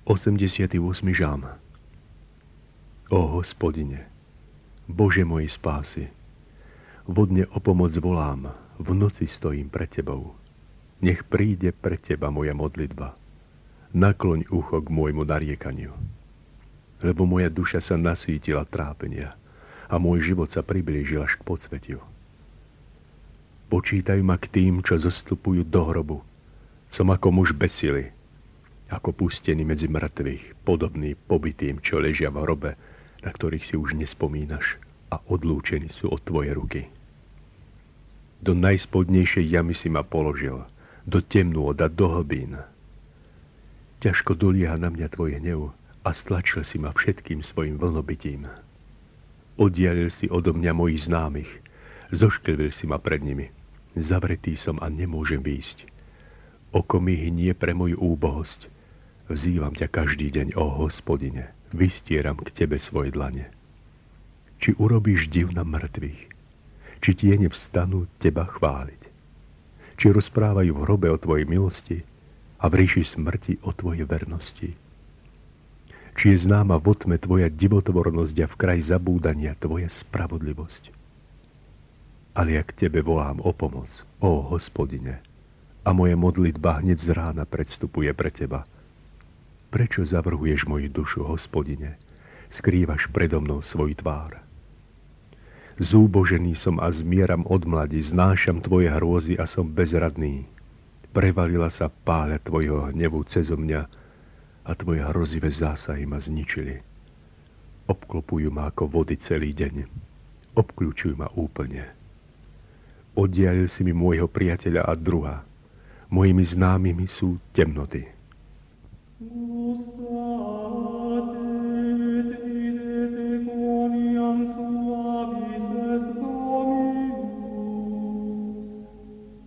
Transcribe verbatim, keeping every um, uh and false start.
osemdesiaty ôsmy žalm. Ó Hospodine, Bože mojej spásy, vodne o pomoc volám, v noci stojím pred Tebou. Nech príde pred Teba moja modlitba. Nakloň ucho k môjmu nariekaniu. Lebo moja duša sa nasvítila trápenia a môj život sa priblížil až k podsvetiu. Počítaj ma k tým, čo zostupujú do hrobu. Som ako muž bez sily, ako pustený medzi mŕtvych, podobný pobitým, čo ležia v hrobe, na ktorých si už nespomínaš a odlúčení sú od Tvojej ruky. Do najspodnejšej jamy si ma položil, do temnú a do hlbín. Ťažko dolieha na mňa Tvoj hnev a stlačil si ma všetkým svojim vlnobitím. Oddialil si odo mňa mojich známych, zošklivil si ma pred nimi. Zavretý som a nemôžem výjsť. Oko mi hnie pre moju úbohosť. Vzývam ťa každý deň, ó Hospodine, vystieram k Tebe svoje dlane. Či urobíš div na mŕtvych, či tiene vstanú Teba chváliť. Či rozprávajú v hrobe o Tvojej milosti a v ríši smrti o Tvojej vernosti. Či je známa vo tme Tvoja divotvornosť a v kraji zabúdania Tvoja spravodlivosť. Ale ja k Tebe volám o pomoc, ó Hospodine, a moja modlitba hneď z rána predstupuje pre Teba. Prečo zavrhuješ moju dušu, Hospodine? Skrývaš predo mnou svoj tvár. Zúbožený som a zmieram od mladi, znášam Tvoje hrôzy a som bezradný. Prevalila sa páľa Tvojho hnevu cezo mňa a Tvoje hrozivé zásahy ma zničili. Obklopujú ma ako vody celý deň. Obkľúčujú ma úplne. Oddialil si mi môjho priateľa a druha. Mojimi známymi sú temnoty.